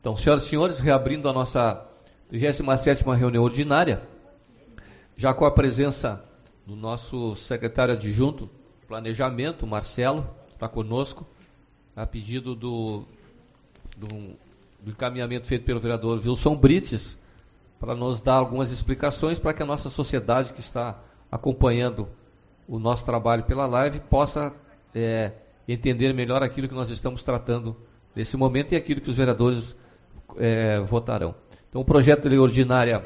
Então, senhoras e senhores, reabrindo a nossa 37ª reunião ordinária, já com a presença do nosso secretário adjunto de Planejamento, Marcelo, está conosco, a pedido do encaminhamento feito pelo vereador Wilson Brites, para nos dar algumas explicações para que a nossa sociedade que está acompanhando o nosso trabalho pela live possa entender melhor aquilo que nós estamos tratando nesse momento e aquilo que os vereadores votarão. Então, o projeto de lei ordinária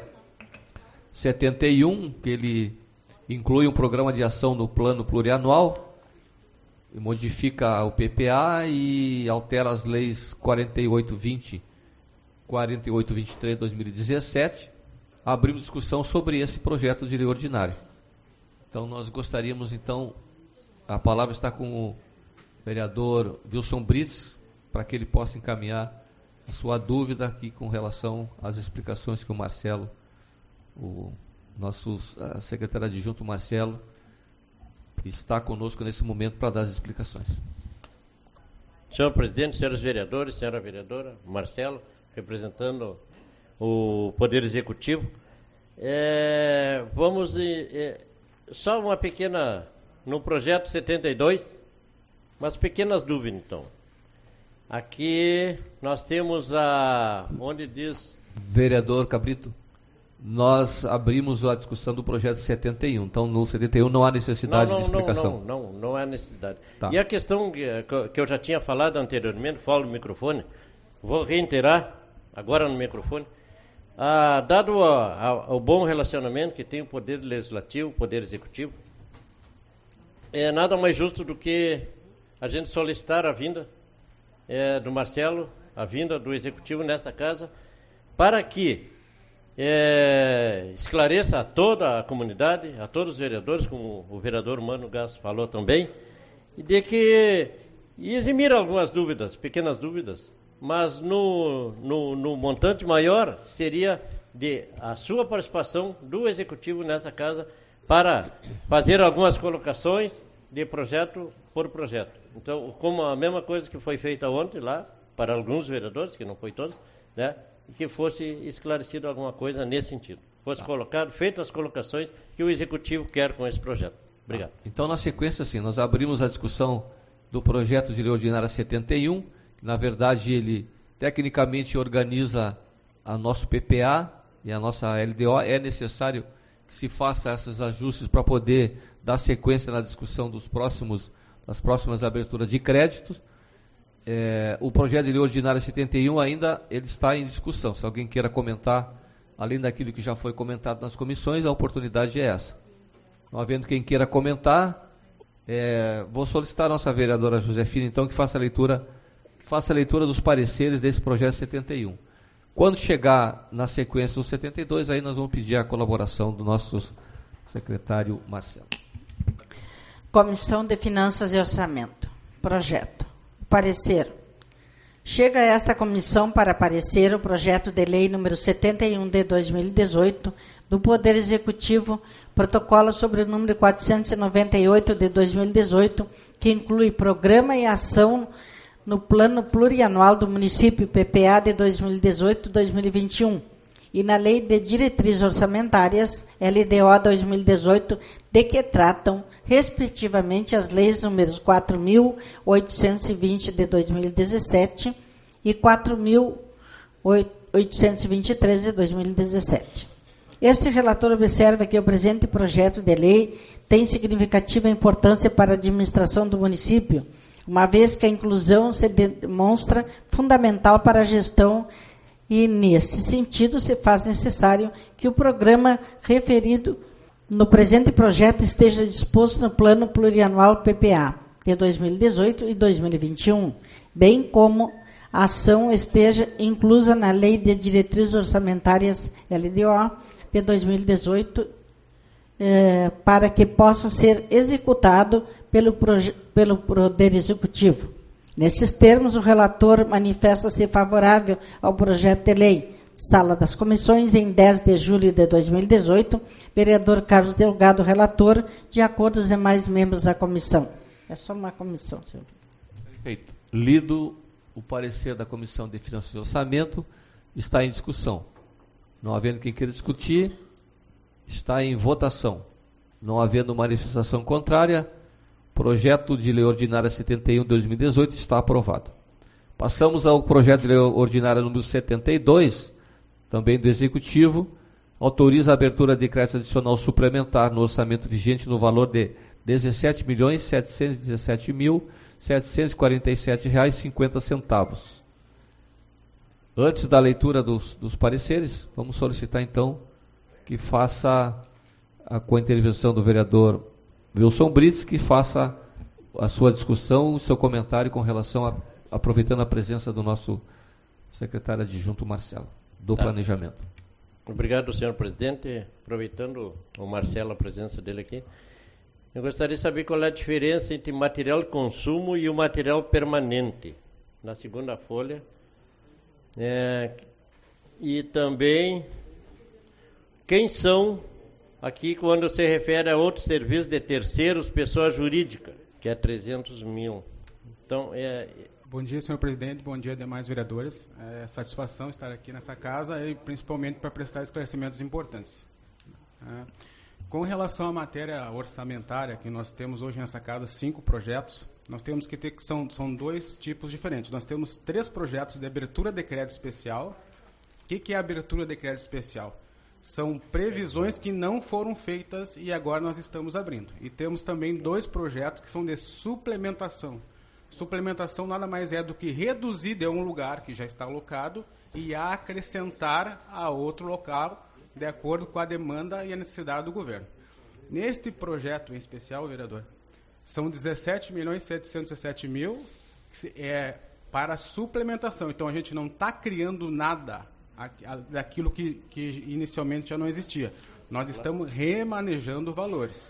71, que ele inclui um programa de ação no plano plurianual, modifica o PPA e altera as leis 4820, 4823 de 2017. Abrimos discussão sobre esse projeto de lei ordinária. Então, nós gostaríamos, a palavra está com o vereador Wilson Brites, para que ele possa encaminhar a sua dúvida aqui com relação às explicações que o Marcelo, o nosso secretário adjunto Marcelo, está conosco nesse momento para dar as explicações. Senhor presidente, senhores vereadores, senhora vereadora, Marcelo, representando o Poder Executivo. Só uma pequena, no projeto 72, umas pequenas dúvidas, então. Aqui nós temos onde diz... Vereador Cabrito, nós abrimos a discussão do projeto 71, então no 71 não há necessidade de explicação. Não há necessidade. Tá. E a questão que eu já tinha falado anteriormente, falo no microfone, vou reiterar agora no microfone, dado o bom relacionamento que tem o Poder Legislativo, o Poder Executivo, é nada mais justo do que a gente solicitar a vinda do Marcelo, a vinda do Executivo nesta casa, para que esclareça a toda a comunidade, a todos os vereadores, como o vereador Mano Gás falou também, e eximir algumas dúvidas, pequenas dúvidas, mas no montante maior seria a sua participação do Executivo nessa casa para fazer algumas colocações de projeto por projeto. Então, como a mesma coisa que foi feita ontem lá, para alguns vereadores, que não foi todos, né, e que fosse esclarecido alguma coisa nesse sentido. Fosse feitas as colocações que o Executivo quer com esse projeto. Obrigado. Então, na sequência, sim, nós abrimos a discussão do projeto de lei ordinária 71, que, na verdade, ele tecnicamente organiza a nosso PPA e a nossa LDO. É necessário que se faça esses ajustes para poder dar sequência na discussão das próximas aberturas de créditos. O projeto de lei ordinária 71 ainda ele está em discussão. Se alguém queira comentar, além daquilo que já foi comentado nas comissões, a oportunidade é essa. Não havendo quem queira comentar, vou solicitar a nossa vereadora Josefina, então, que faça a leitura dos pareceres desse projeto 71. Quando chegar na sequência do 72, aí nós vamos pedir a colaboração do nosso secretário Marcelo. Comissão de Finanças e Orçamento. Projeto. Parecer. Chega a esta comissão para parecer o projeto de lei número 71 de 2018 do Poder Executivo, protocolo sobre o número 498 de 2018, que inclui programa e ação no plano plurianual do município PPA de 2018-2021 e na Lei de Diretrizes Orçamentárias, LDO 2018, de que tratam, respectivamente, as leis números 4.820 de 2017 e 4.823 de 2017. Este relator observa que o presente projeto de lei tem significativa importância para a administração do município, uma vez que a inclusão se demonstra fundamental para a gestão e, nesse sentido, se faz necessário que o programa referido no presente projeto esteja disposto no Plano Plurianual PPA de 2018 e 2021, bem como a ação esteja inclusa na Lei de Diretrizes Orçamentárias LDO de 2018, para que possa ser executado pelo Poder Executivo. Nesses termos, o relator manifesta-se favorável ao projeto de lei. Sala das Comissões, em 10 de julho de 2018, vereador Carlos Delgado, relator, de acordo com os demais membros da comissão. É só uma comissão, senhor. Perfeito. Lido o parecer da Comissão de Finanças e Orçamento está em discussão. Não havendo quem queira discutir, está em votação. Não havendo manifestação contrária, projeto de lei ordinária 71/2018 está aprovado. Passamos ao projeto de lei ordinária número 72, também do Executivo, autoriza a abertura de crédito adicional suplementar no orçamento vigente no valor de R$ 17.717.747,50. Antes da leitura dos pareceres, vamos solicitar então que faça, com a intervenção do vereador Wilson Brits, que faça a sua discussão, o seu comentário com relação aproveitando a presença do nosso secretário adjunto Marcelo, do Planejamento. Obrigado, senhor presidente. Aproveitando o Marcelo, a presença dele aqui, eu gostaria de saber qual é a diferença entre material de consumo e o material permanente, na segunda folha. E também, quem são, aqui quando se refere a outros serviços de terceiros, pessoa jurídica, que é 300 mil. Então, Bom dia, senhor presidente. Bom dia, demais vereadores. É satisfação estar aqui nessa casa e principalmente para prestar esclarecimentos importantes. Com relação à matéria orçamentária, que nós temos hoje nessa casa 5 projetos, nós temos que ter que são 2 tipos diferentes. Nós temos 3 projetos de abertura de crédito especial. O que é abertura de crédito especial? São previsões que não foram feitas e agora nós estamos abrindo. E temos também 2 projetos que são de suplementação. Suplementação nada mais é do que reduzir de um lugar que já está alocado e acrescentar a outro local de acordo com a demanda e a necessidade do governo. Neste projeto em especial, vereador, são 17.717.000 para suplementação. Então a gente não está criando nada daquilo que inicialmente já não existia. Nós estamos remanejando valores.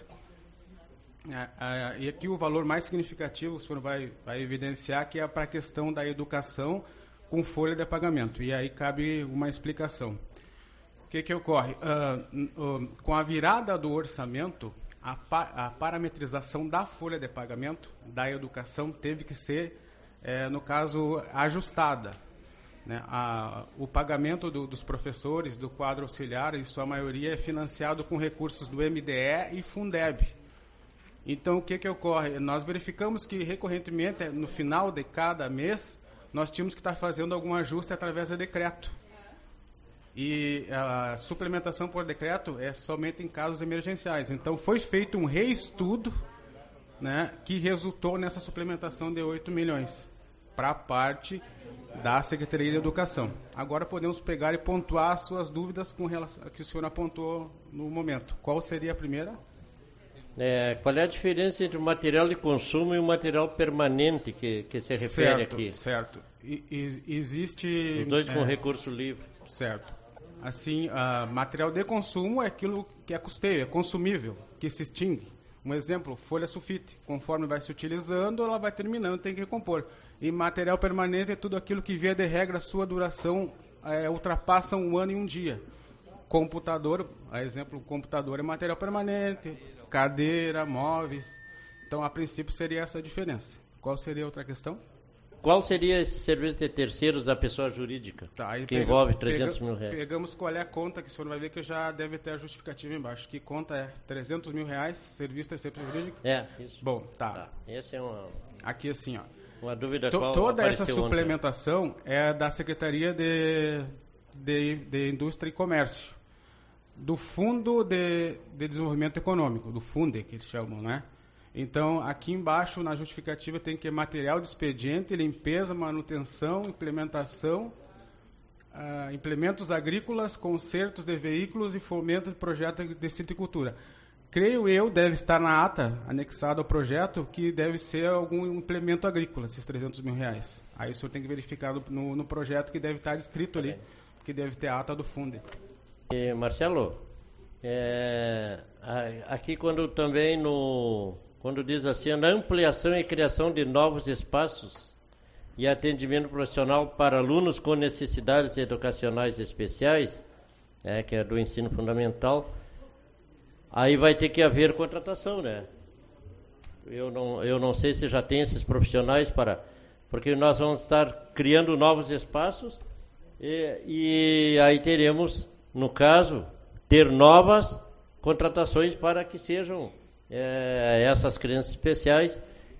E aqui o valor mais significativo, o senhor vai evidenciar, que é para a questão da educação com folha de pagamento. E aí cabe uma explicação. O que ocorre? Com a virada do orçamento, a parametrização da folha de pagamento da educação teve que ser, no caso, ajustada. Né? O pagamento dos professores, do quadro auxiliar, em sua maioria, é financiado com recursos do MDE e Fundeb. Então, o que ocorre? Nós verificamos que, recorrentemente, no final de cada mês, nós tínhamos que estar fazendo algum ajuste através de decreto. E a suplementação por decreto é somente em casos emergenciais. Então, foi feito um reestudo, né, que resultou nessa suplementação de 8 milhões para a parte da Secretaria de Educação. Agora podemos pegar e pontuar as suas dúvidas com relação ao que o senhor apontou no momento. Qual seria a primeira? Qual é a diferença entre o material de consumo e o material permanente que se refere aqui? Certo. Existe... Os dois com recurso livre. Certo. Assim, material de consumo é aquilo que é custeio, é consumível, que se extingue. Um exemplo, folha sulfite. Conforme vai se utilizando, ela vai terminando, tem que recompor. E material permanente é tudo aquilo que, via de regra, sua duração ultrapassa 1 ano e 1 dia. Computador, a exemplo, computador é material permanente, cadeira, móveis. Então, a princípio, seria essa a diferença. Qual seria a outra questão? Qual seria esse serviço de terceiros da pessoa jurídica, que envolve 300 mil reais? Pegamos qual é a conta, que o senhor vai ver que já deve ter a justificativa embaixo. Que conta é 300 mil reais, serviço de terceiro jurídico? Isso. Bom, tá. Essa é uma... Aqui assim, ó. Uma dúvida toda essa suplementação é da Secretaria de Indústria e Comércio, do Fundo de Desenvolvimento Econômico, do FUNDE, que eles chamam, né? Então, aqui embaixo, na justificativa, tem que material de expediente, limpeza, manutenção, implementação, implementos agrícolas, consertos de veículos e fomento de projeto de silvicultura. Creio eu, deve estar na ata, anexado ao projeto, que deve ser algum implemento agrícola, esses 300 mil reais. Aí o senhor tem que verificar no projeto que deve estar escrito ali, que deve ter a ata do FUNDE. Marcelo, aqui quando diz assim, na ampliação e criação de novos espaços e atendimento profissional para alunos com necessidades educacionais especiais, que é do ensino fundamental, aí vai ter que haver contratação, né? Eu não sei se já tem esses profissionais para porque nós vamos estar criando novos espaços e aí teremos, no caso, ter novas contratações para que sejam essas crianças especiais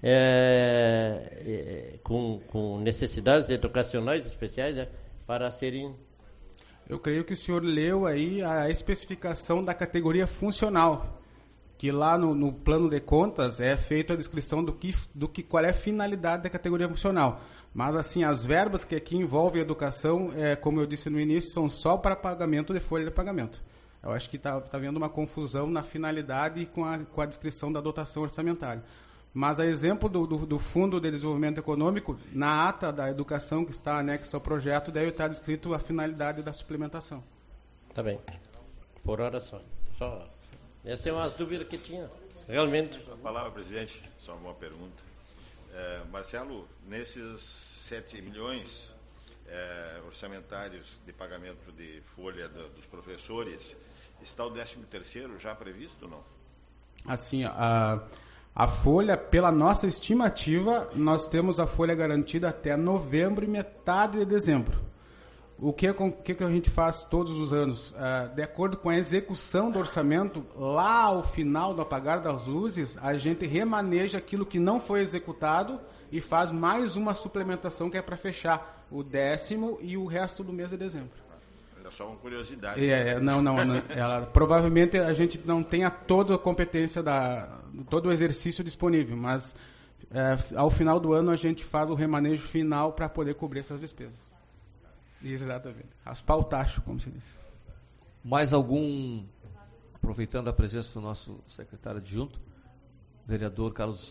com necessidades educacionais especiais, né, para serem... Eu creio que o senhor leu aí a especificação da categoria funcional, que lá no plano de contas é feita a descrição qual é a finalidade da categoria funcional. Mas assim, as verbas que aqui envolvem a educação, como eu disse no início, são só para pagamento de folha de pagamento. Eu acho que está havendo uma confusão na finalidade e com a descrição da dotação orçamentária. Mas a exemplo do Fundo de Desenvolvimento Econômico, na ata da educação que está anexa ao projeto, deve estar descrito a finalidade da suplementação. Tá bem. Por hora só. Essas são as dúvidas que tinha. Realmente. A palavra, presidente, só uma pergunta. Marcelo, nesses 7 milhões orçamentários de pagamento de folha dos professores, está o 13º já previsto ou não? Assim, a folha, pela nossa estimativa, nós temos a folha garantida até novembro e metade de dezembro. O que a gente faz todos os anos? De acordo com a execução do orçamento, lá ao final do apagar das luzes, a gente remaneja aquilo que não foi executado e faz mais uma suplementação que é para fechar o 10º e o resto do mês de dezembro. É só uma curiosidade. Não. Provavelmente a gente não tenha toda a competência, todo o exercício disponível, mas ao final do ano a gente faz o remanejo final para poder cobrir essas despesas. Exatamente. Raspar o tacho, como se diz. Mais algum, aproveitando a presença do nosso secretário adjunto, vereador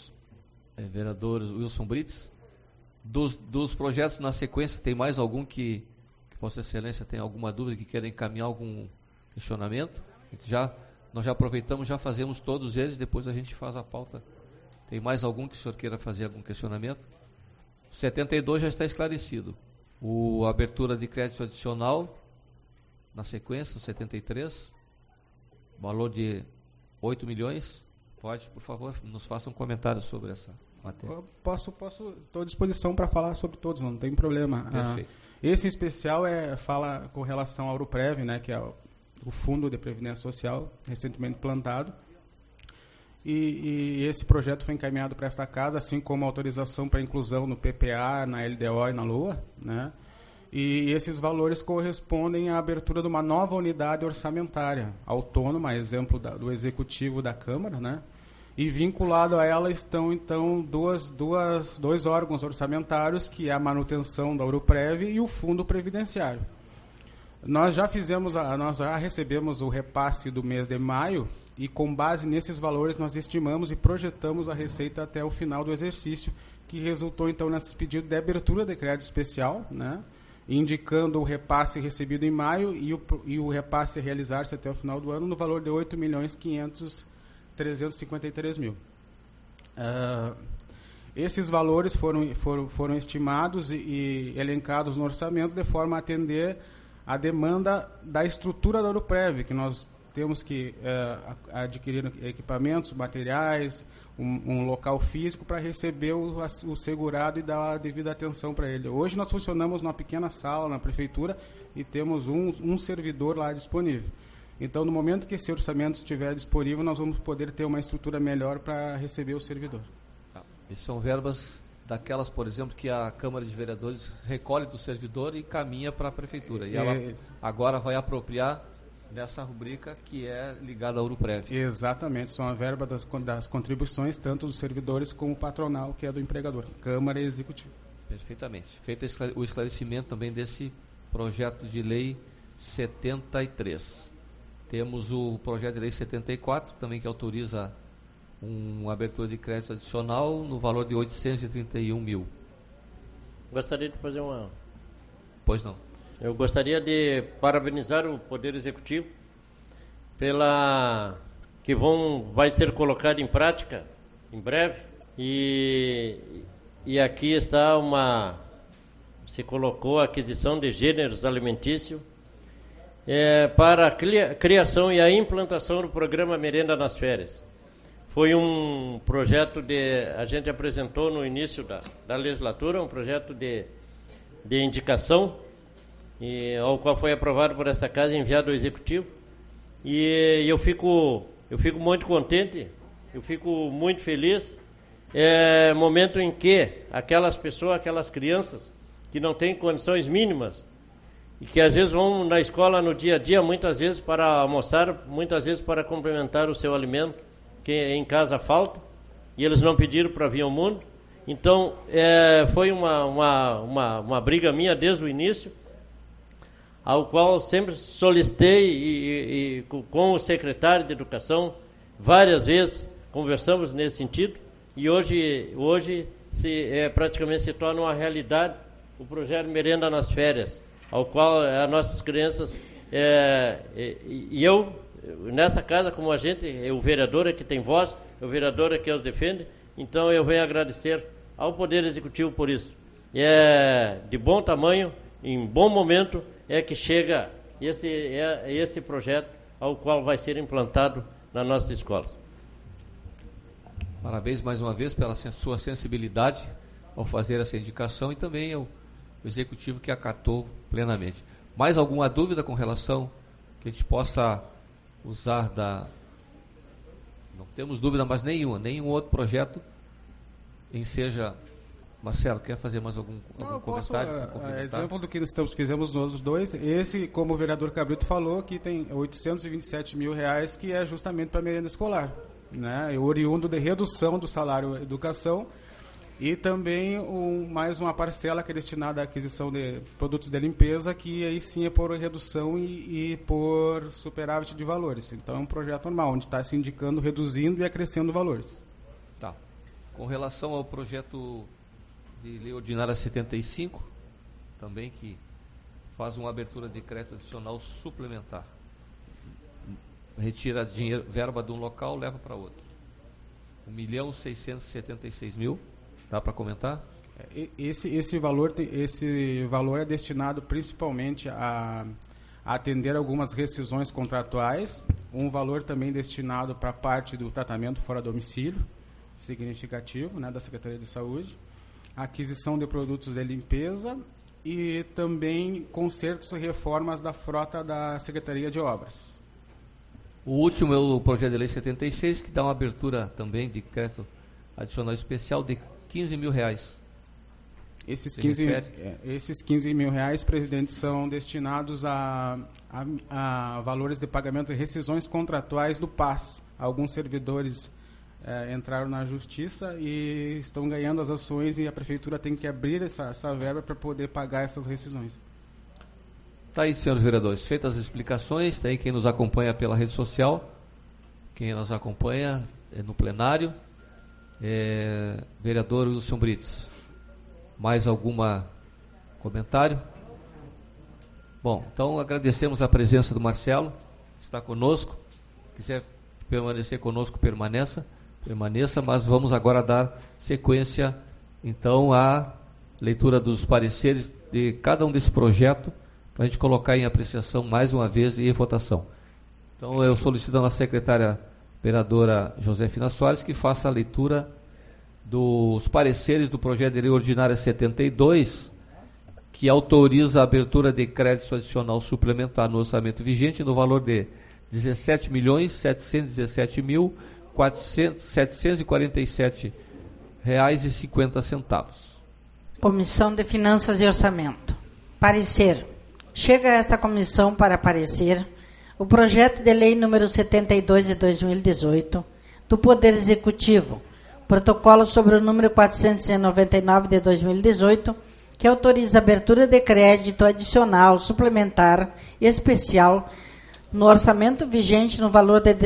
Wilson Brites, dos projetos na sequência, tem mais algum que Vossa Excelência tem alguma dúvida, que queira encaminhar algum questionamento? Nós já aproveitamos, já fazemos todos eles, depois a gente faz a pauta. Tem mais algum que o senhor queira fazer algum questionamento? O 72 já está esclarecido. A abertura de crédito adicional, na sequência, o 73, valor de 8 milhões. Pode, por favor, nos faça um comentário sobre essa matéria. Estou à disposição para falar sobre todos, não tem problema. Perfeito. Esse especial fala com relação ao Uruprev, né, que é o Fundo de Previdência Social, recentemente plantado. E esse projeto foi encaminhado para esta casa, assim como a autorização para inclusão no PPA, na LDO e na LOA, né? E esses valores correspondem à abertura de uma nova unidade orçamentária autônoma, exemplo do Executivo da Câmara, né? E vinculado a ela estão, então, dois órgãos orçamentários, que é a manutenção da Uruprev e o Fundo Previdenciário. Nós já recebemos o repasse do mês de maio, e com base nesses valores nós estimamos e projetamos a receita até o final do exercício, que resultou então nesse pedido de abertura de crédito especial, né, indicando o repasse recebido em maio e o repasse a realizar-se até o final do ano no valor de 8.500.353.000. Esses valores foram estimados e elencados no orçamento de forma a atender a demanda da estrutura da Uruprev, que nós temos que adquirir equipamentos, materiais, um local físico para receber o segurado e dar a devida atenção para ele. Hoje nós funcionamos numa pequena sala na prefeitura e temos um servidor lá disponível. Então, no momento que esse orçamento estiver disponível, nós vamos poder ter uma estrutura melhor para receber o servidor. E são verbas daquelas, por exemplo, que a Câmara de Vereadores recolhe do servidor e caminha para a prefeitura. E ela agora vai apropriar nessa rubrica que é ligada ao Uruprev. Exatamente, são a verba das contribuições, tanto dos servidores como o patronal, que é do empregador, Câmara e Executivo. Perfeitamente. Feito o esclarecimento também desse projeto de lei 73. Temos o projeto de lei 74, também que autoriza uma abertura de crédito adicional no valor de 831 mil. Gostaria de fazer uma... Pois não. Eu gostaria de parabenizar o Poder Executivo que vai ser colocado em prática em breve, e aqui está se colocou a aquisição de gêneros alimentícios para a criação e a implantação do programa Merenda nas Férias. foi um projeto a gente apresentou no início da legislatura, um projeto de indicação, ao qual foi aprovado por essa casa e enviado ao Executivo. E eu fico muito contente, eu fico muito feliz. É momento em que aquelas pessoas, aquelas crianças que não têm condições mínimas e que às vezes vão na escola no dia a dia, muitas vezes para almoçar, muitas vezes para complementar o seu alimento, que em casa falta, e eles não pediram para vir ao mundo. Então, foi uma briga minha desde o início, ao qual sempre solicitei e com o secretário de Educação, várias vezes conversamos nesse sentido, e hoje praticamente se torna uma realidade o projeto Merenda nas Férias, ao qual as nossas crianças, e eu, nessa casa, como a gente, o vereador é que tem voz, o vereador é que os defende, então eu venho agradecer ao Poder Executivo por isso. É de bom tamanho, em bom momento, é que chega esse projeto ao qual vai ser implantado na nossa escola. Parabéns mais uma vez pela sua sensibilidade ao fazer essa indicação e também ao Executivo que acatou plenamente. Mais alguma dúvida com relação que a gente possa usar Não temos dúvida mais nenhum outro projeto seja... Marcelo, quer fazer mais algum comentário? Exemplo do que fizemos nós dois, esse, como o vereador Cabrito falou, que tem R$827 mil, que é justamente para a merenda escolar, né? Oriundo de redução do salário educação, e também mais uma parcela que é destinada à aquisição de produtos de limpeza, que aí sim é por redução e por superávit de valores. Então é um projeto normal, onde está se indicando, reduzindo e acrescendo valores. Tá. Com relação ao projeto de Lei Ordinária 75, também que faz uma abertura de crédito adicional suplementar. Retira dinheiro, verba de um local, leva para outro. R$1.676.000, dá para comentar? Esse valor é destinado principalmente a atender algumas rescisões contratuais, um valor também destinado para a parte do tratamento fora domicílio, significativo, né, da Secretaria de Saúde, aquisição de produtos de limpeza e também consertos e reformas da frota da Secretaria de Obras. O último é o projeto de lei 76, que dá uma abertura também de crédito adicional especial de R$15 mil. Esses 15 mil reais, presidente, são destinados a valores de pagamento de rescisões contratuais do PAS. Alguns servidores entraram na justiça e estão ganhando as ações, e a prefeitura tem que abrir essa verba para poder pagar essas rescisões. Tá aí, senhores vereadores, feitas as explicações, tá aí quem nos acompanha pela rede social, quem nos acompanha no plenário, vereador Wilson Brites. Mais algum comentário? Bom, então agradecemos a presença do Marcelo, que está conosco. Se quiser permanecer conosco, permaneça, mas vamos agora dar sequência, então, à leitura dos pareceres de cada um desse projeto, para a gente colocar em apreciação mais uma vez e em votação. Então, eu solicito a nossa secretária vereadora Josefina Soares que faça a leitura dos pareceres do projeto de lei ordinária 72, que autoriza a abertura de crédito adicional suplementar no orçamento vigente no valor de R$17.717.747,50. Comissão de Finanças e Orçamento. Parecer. Chega a esta comissão para parecer o projeto de lei número 72 de 2018 do Poder Executivo, protocolo sobre o número 499 de 2018, que autoriza a abertura de crédito adicional suplementar especial no orçamento vigente no valor de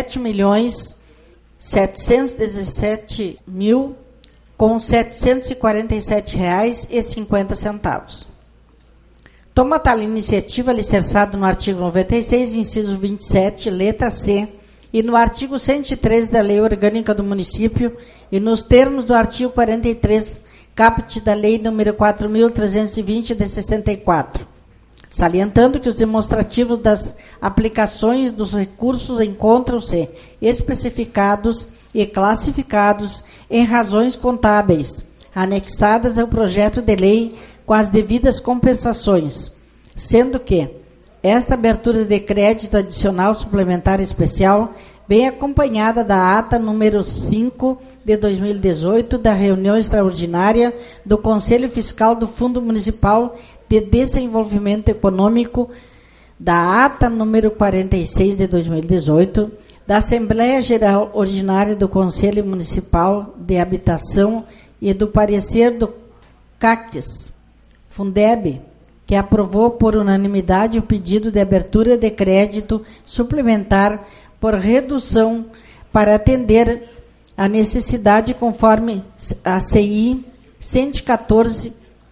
R$17.747.747,50. Toma tal iniciativa alicerçado no artigo 96, inciso 27, letra C, e no artigo 103 da Lei Orgânica do Município e nos termos do artigo 43, caput da Lei nº 4.320 de 64, salientando que os demonstrativos das aplicações dos recursos encontram-se especificados e classificados em razões contábeis, anexadas ao projeto de lei com as devidas compensações, sendo que esta abertura de crédito adicional suplementar especial vem acompanhada da ata número 5 de 2018 da reunião extraordinária do Conselho Fiscal do Fundo Municipal de Desenvolvimento Econômico, da ata número 46 de 2018, da Assembleia Geral Ordinária do Conselho Municipal de Habitação e do parecer do CACES, Fundeb, que aprovou por unanimidade o pedido de abertura de crédito suplementar por redução para atender a necessidade conforme a CI 114,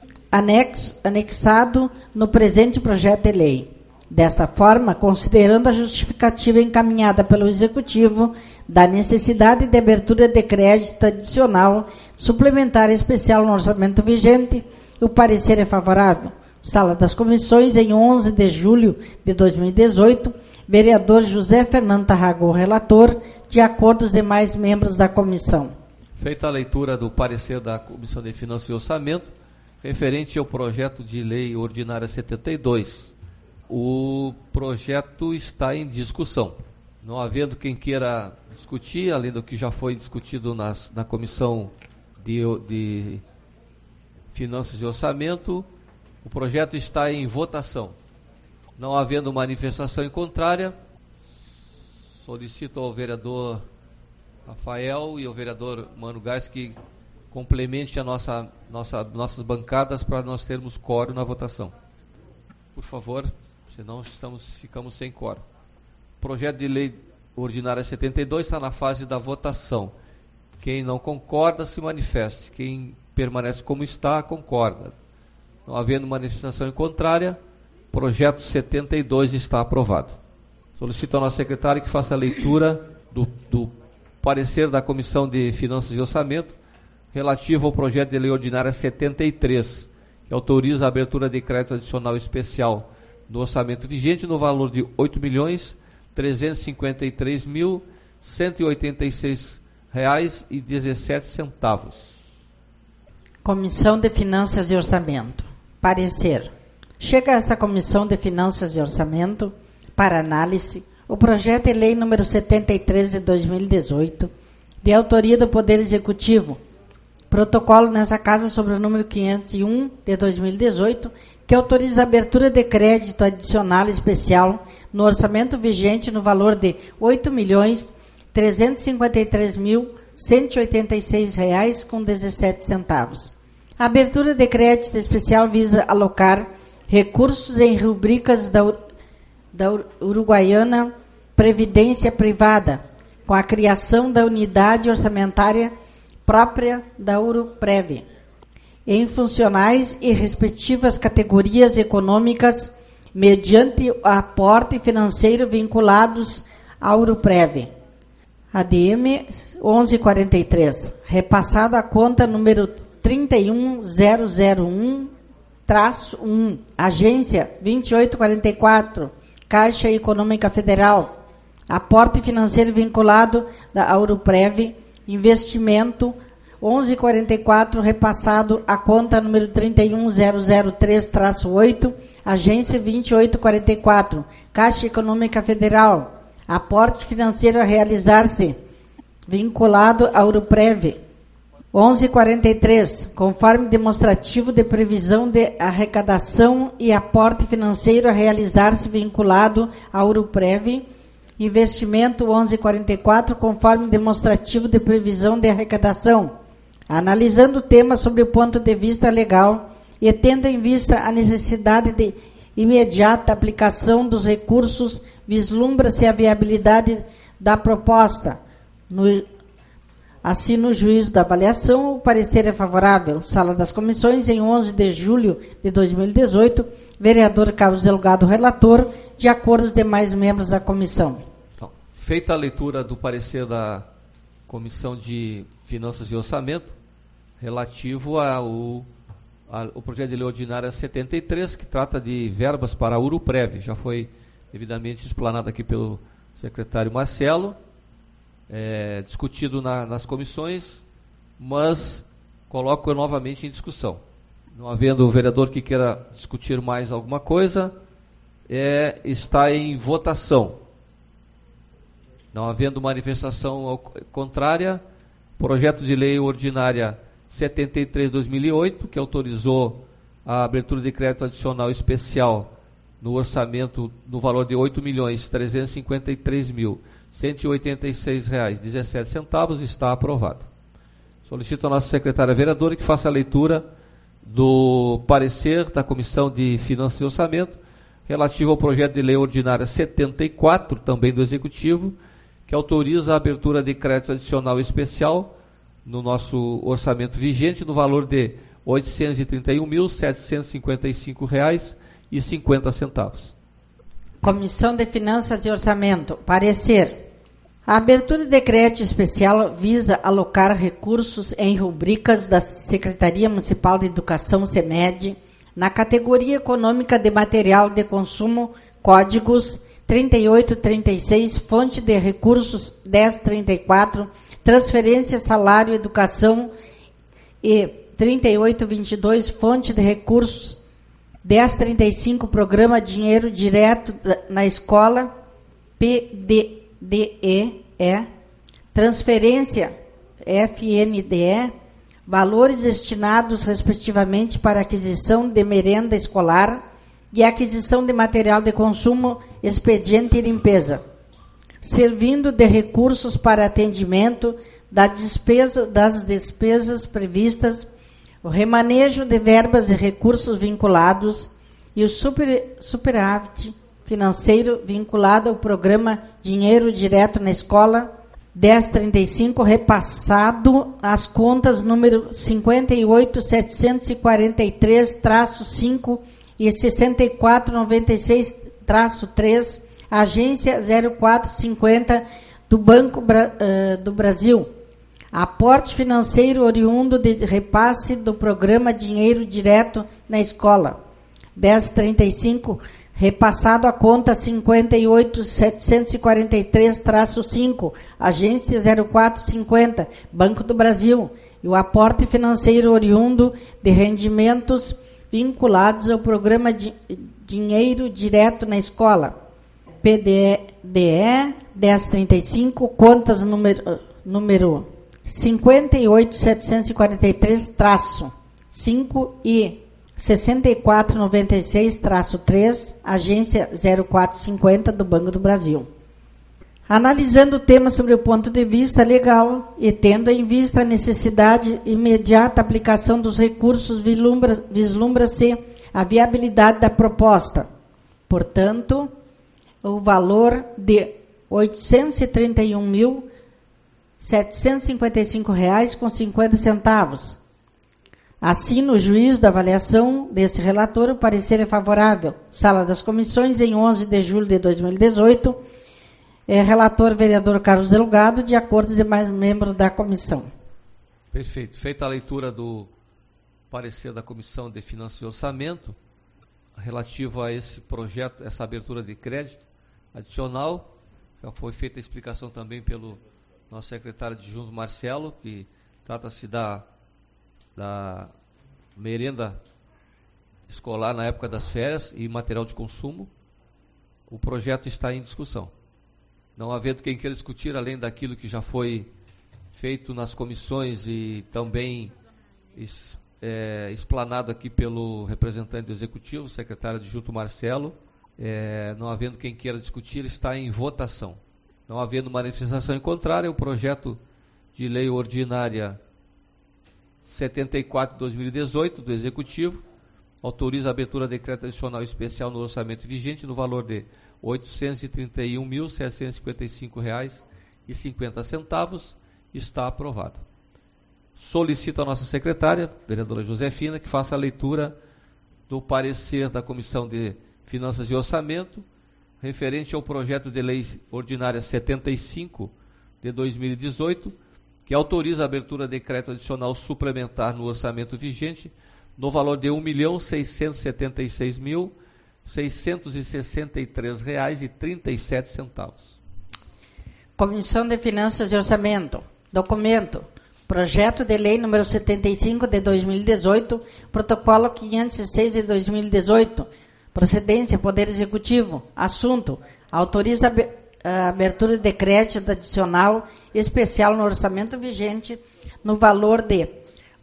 anexado no presente projeto de lei. Desta forma, considerando a justificativa encaminhada pelo Executivo da necessidade de abertura de crédito adicional suplementar especial no orçamento vigente, o parecer é favorável. Sala das Comissões, em 11 de julho de 2018, vereador José Fernando Tarragão, relator, de acordo com os demais membros da comissão. Feita a leitura do parecer da Comissão de Finanças e Orçamento, referente ao projeto de lei ordinária 72, o projeto está em discussão. Não havendo quem queira discutir, além do que já foi discutido na Comissão de Finanças e Orçamento, o projeto está em votação. Não havendo manifestação em contrária, solicito ao vereador Rafael e ao vereador Mano Gás que complemente nossas bancadas para nós termos quórum na votação. Por favor, senão ficamos sem quórum. O projeto de lei ordinária 72 está na fase da votação. Quem não concorda, se manifeste. Quem permanece como está, concorda. Não havendo manifestação em contrária, o projeto 72 está aprovado. Solicito ao nosso secretário que faça a leitura do parecer da Comissão de Finanças e Orçamento relativo ao projeto de lei ordinária 73, que autoriza a abertura de crédito adicional especial do orçamento vigente no valor de R$ 8.353.186,17. Comissão de Finanças e Orçamento. Parecer. Chega a esta Comissão de Finanças e Orçamento, para análise, o projeto de lei número 73 de 2018, de autoria do Poder Executivo, protocolo nessa casa sobre o número 501 de 2018, que autoriza a abertura de crédito adicional especial no orçamento vigente no valor de R$ 8.353.186,17. A abertura de crédito especial visa alocar recursos em rubricas da Uruguaiana Previdência Privada, com a criação da unidade orçamentária própria da Uruprev, em funcionais e respectivas categorias econômicas, mediante aporte financeiro vinculados à Uruprev. ADM 1143, repassado à conta número 31001-1, agência 2844, Caixa Econômica Federal, aporte financeiro vinculado à Uruprev, investimento 1144, repassado à conta número 31003-8, agência 2844, Caixa Econômica Federal, aporte financeiro a realizar-se vinculado à Uruprev. 1143, conforme demonstrativo de previsão de arrecadação e aporte financeiro a realizar-se vinculado à Uruprev. Investimento 1144, conforme demonstrativo de previsão de arrecadação. Analisando o tema sob o ponto de vista legal e tendo em vista a necessidade de imediata aplicação dos recursos, vislumbra-se a viabilidade da proposta. Assim, no juízo da avaliação, o parecer é favorável. Sala das Comissões, em 11 de julho de 2018, vereador Carlos Delgado, relator, de acordo com os demais membros da comissão. Então, feita a leitura do parecer da Comissão de Finanças e Orçamento, relativo ao projeto de lei ordinária 73, que trata de verbas para a Uruprev. Já foi devidamente explanado aqui pelo secretário Marcelo. discutido nas comissões, mas coloco novamente em discussão. Não havendo o vereador que queira discutir mais alguma coisa, está em votação. Não havendo manifestação contrária, projeto de lei ordinária 73/2008, que autorizou a abertura de crédito adicional especial no orçamento no valor de R$ 8.353.186,17, está aprovado. Solicito a nossa secretária vereadora que faça a leitura do parecer da Comissão de Finanças e Orçamento relativo ao projeto de lei ordinária 74, também do Executivo, que autoriza a abertura de crédito adicional especial no nosso orçamento vigente no valor de R$ 831.755,50. Comissão de Finanças e Orçamento. Parecer. A abertura de crédito especial visa alocar recursos em rubricas da Secretaria Municipal de Educação, SEMED, na categoria econômica de material de consumo, códigos 3836, fonte de recursos 1034, transferência, salário, educação, e 3822, fonte de recursos 1035, programa Dinheiro Direto na Escola, PDDE, transferência, FNDE, valores destinados respectivamente para aquisição de merenda escolar e aquisição de material de consumo, expediente e limpeza, servindo de recursos para atendimento das despesas previstas, o remanejo de verbas e recursos vinculados e o superávit financeiro vinculado ao programa Dinheiro Direto na Escola 1035, repassado às contas número 58.743-5 e 6496-3, agência 0450 do Banco do Brasil. Aporte financeiro oriundo de repasse do programa Dinheiro Direto na Escola 1035, repassado à conta 58.743-5, agência 0450, Banco do Brasil, e o aporte financeiro oriundo de rendimentos vinculados ao programa Dinheiro Direto na Escola, PDDE 1035, contas número 58.743-5 e 6496-3, agência 0450 do Banco do Brasil. Analisando o tema sobre o ponto de vista legal e tendo em vista a necessidade imediata aplicação dos recursos, vislumbra-se a viabilidade da proposta. Portanto, o valor de R$ 831.755,50. Assino o juízo da avaliação deste relator, o parecer é favorável. Sala das Comissões, em 11 de julho de 2018, relator vereador Carlos Delgado, de acordo com os demais membros da comissão. Perfeito. Feita a leitura do parecer da Comissão de Finanças e Orçamento, relativo a esse projeto, essa abertura de crédito adicional, já foi feita a explicação também pelo nosso secretário adjunto Marcelo, que trata-se da merenda escolar na época das férias e material de consumo. O projeto está em discussão. Não havendo quem queira discutir, além daquilo que já foi feito nas comissões e também explanado aqui pelo representante do Executivo, o secretário adjunto Marcelo, não havendo quem queira discutir, está em votação. Não havendo manifestação em contrário, o projeto de lei ordinária 74/2018 do Executivo autoriza a abertura de decreto adicional especial no orçamento vigente no valor de R$ 831.755,50. Está aprovado. Solicito à nossa secretária, vereadora Josefina, que faça a leitura do parecer da Comissão de Finanças e Orçamento referente ao projeto de lei ordinária 75 de 2018, que autoriza a abertura de crédito adicional suplementar no orçamento vigente no valor de R$ 1.676.663,37. Comissão de Finanças e Orçamento. Documento. Projeto de Lei número 75 de 2018, Protocolo 506 de 2018. Procedência, Poder Executivo. Assunto. Autoriza a abertura de crédito adicional especial no orçamento vigente no valor de R$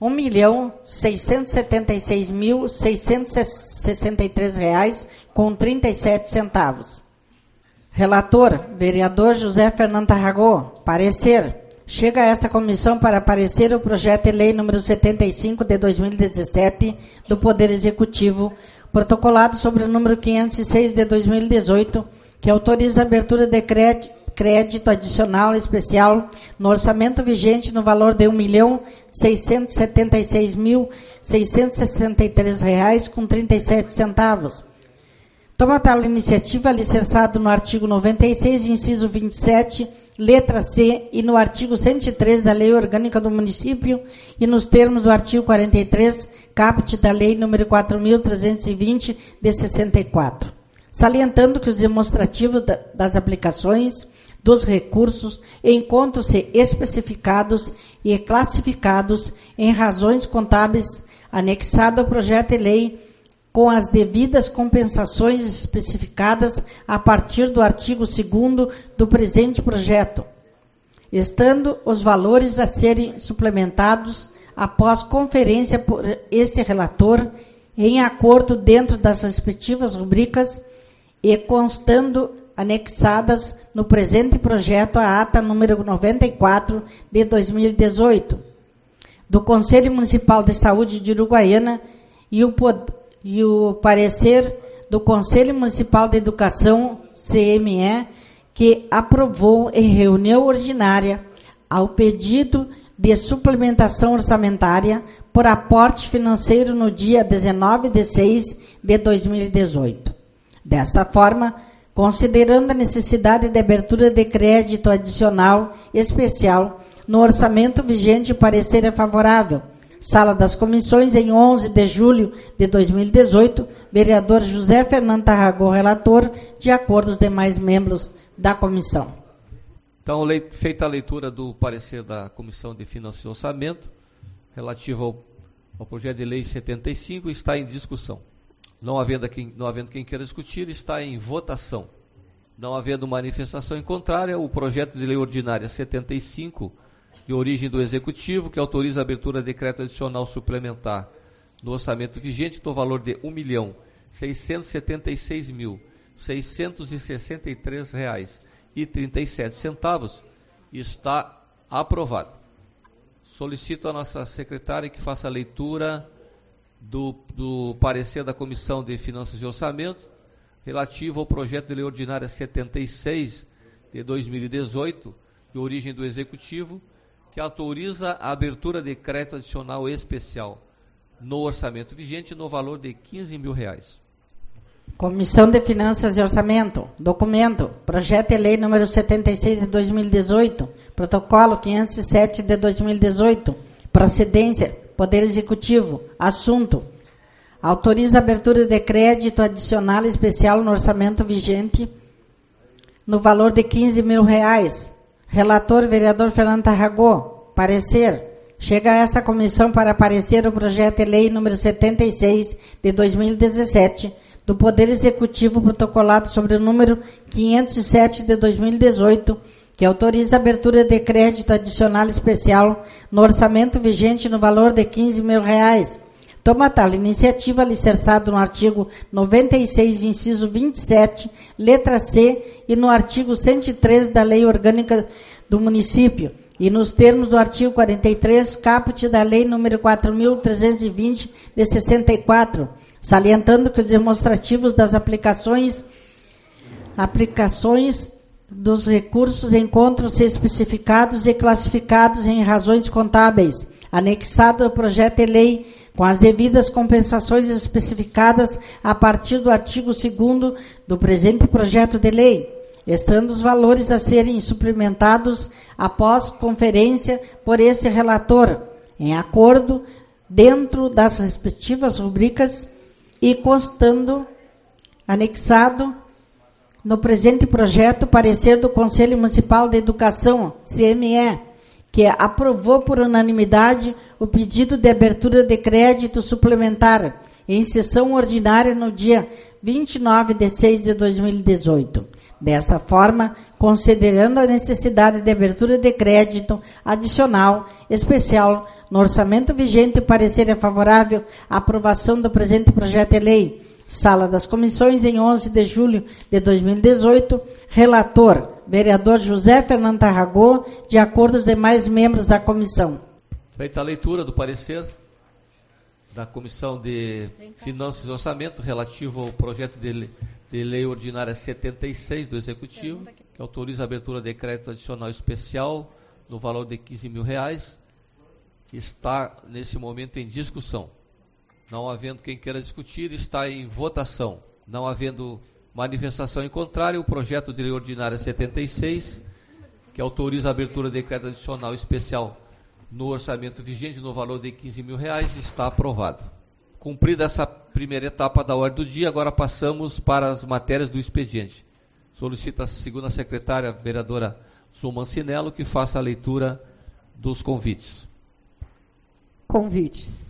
1.676.663,37. Relator, vereador José Fernando Tarragó. Parecer. Chega a esta comissão para parecer o projeto de lei número 75 de 2017 do Poder Executivo, protocolado sobre o número 506 de 2018, que autoriza a abertura de crédito adicional especial no orçamento vigente no valor de R$ 1.676.663,37. Toma tal iniciativa alicerçado no artigo 96, inciso 27, letra C, e no artigo 103 da Lei Orgânica do Município e nos termos do artigo 43, caput da Lei nº 4.320, de 64. Salientando que os demonstrativos das aplicações dos recursos encontram-se especificados e classificados em razões contábeis anexado ao projeto de lei com as devidas compensações especificadas a partir do artigo 2º do presente projeto, estando os valores a serem suplementados após conferência por este relator, em acordo dentro das respectivas rubricas e constando anexadas no presente projeto a ata número 94 de 2018, do Conselho Municipal de Saúde de Uruguaiana e o parecer do Conselho Municipal de Educação, CME, que aprovou em reunião ordinária ao pedido de suplementação orçamentária por aporte financeiro no dia 19 de 6 de 2018. Desta forma, considerando a necessidade de abertura de crédito adicional especial no orçamento vigente, o parecer é favorável. Sala das Comissões, em 11 de julho de 2018, vereador José Fernando Tarragó, relator, de acordo com os demais membros da comissão. Então, feita a leitura do parecer da Comissão de Finanças e Orçamento, relativo ao projeto de lei 75, está em discussão. Não havendo quem queira discutir, está em votação. Não havendo manifestação em contrária, o projeto de lei ordinária 75, de origem do Executivo, que autoriza a abertura de decreto adicional suplementar no orçamento vigente no valor de R$ 1.676.663,37, está aprovado. Solicito à nossa secretária que faça a leitura do parecer da Comissão de Finanças e Orçamento relativo ao projeto de lei ordinária 76 de 2018, de origem do Executivo, que autoriza a abertura de crédito adicional especial no orçamento vigente no valor de R$ 15.000. Comissão de Finanças e Orçamento. Documento. Projeto de Lei número 76 de 2018. Protocolo 507 de 2018. Procedência. Poder Executivo. Assunto. Autoriza a abertura de crédito adicional especial no orçamento vigente no valor de R$ 15.000. Relator, vereador Fernando Tarragó. Parecer. Chega a essa comissão para parecer o projeto de lei número 76 de 2017 do Poder Executivo, protocolado sobre o número 507 de 2018, que autoriza a abertura de crédito adicional especial no orçamento vigente no valor de R$ 15.000. Toma tal iniciativa alicerçado no artigo 96, inciso 27, letra C, e no artigo 103 da Lei Orgânica do Município, e nos termos do artigo 43, caput da Lei nº 4.320, de 64, salientando que os demonstrativos das aplicações dos recursos encontram-se especificados e classificados em razões contábeis, anexado ao projeto de lei, com as devidas compensações especificadas a partir do artigo 2º do presente projeto de lei, estando os valores a serem suplementados após conferência por este relator, em acordo dentro das respectivas rubricas e constando anexado no presente projeto, parecer do Conselho Municipal de Educação, CME, que aprovou por unanimidade o pedido de abertura de crédito suplementar em sessão ordinária no dia 29 de 6 de 2018. Desta forma, considerando a necessidade de abertura de crédito adicional especial no orçamento vigente, o parecer é favorável à aprovação do presente projeto de lei. Sala das Comissões, em 11 de julho de 2018. Relator, vereador José Fernando Tarragó, de acordo com os demais membros da comissão. Feita a leitura do parecer da Comissão de Finanças e Orçamento relativo ao projeto de lei ordinária 76 do Executivo, que autoriza a abertura de crédito adicional especial no valor de R$15 mil, está nesse momento em discussão. Não havendo quem queira discutir, está em votação. Não havendo manifestação em contrário, o projeto de lei ordinária 76, que autoriza a abertura de crédito adicional especial no orçamento vigente no valor de R$15 mil, está aprovado. Cumprida essa primeira etapa da ordem do dia, agora passamos para as matérias do expediente. Solicito a segunda secretária, a vereadora Zulma Cinello, que faça a leitura dos convites. Convites.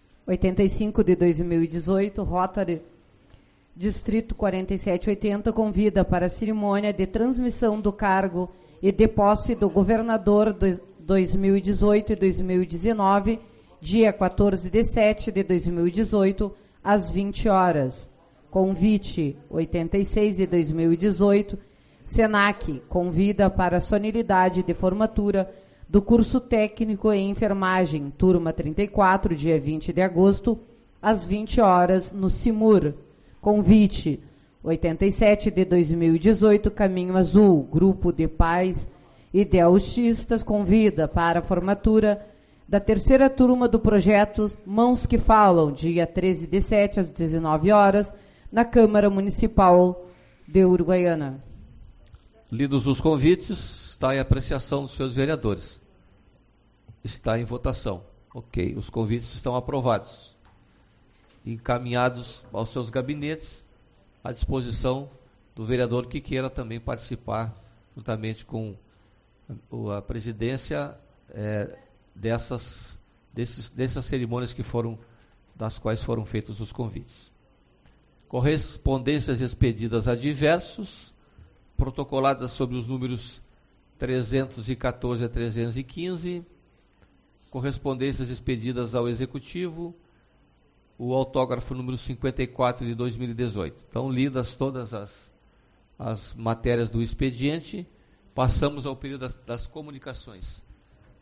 85 de 2018, Rotary Distrito 4780 convida para a cerimônia de transmissão do cargo e de posse do governador 2018 e 2019, dia 14 de 7 de 2018, às 20 horas. Convite 86 de 2018, Senac convida para a solenidade de formatura do curso técnico em enfermagem, turma 34, dia 20 de agosto, às 20 horas, no CIMUR. Convite 87 de 2018, Caminho Azul, grupo de pais idealistas, convida para a formatura da terceira turma do projeto Mãos que Falam, dia 13 de 7, às 19 horas, na Câmara Municipal de Uruguaiana. Lidos os convites, está em apreciação dos seus vereadores. Está em votação. Ok, os convites estão aprovados. Encaminhados aos seus gabinetes, à disposição do vereador que queira também participar, juntamente com a presidência dessas cerimônias das quais foram feitos os convites. Correspondências expedidas a diversos, protocoladas sobre os números 314 a 315, correspondências expedidas ao Executivo, o autógrafo número 54 de 2018. Então, lidas todas as matérias do expediente, passamos ao período das comunicações.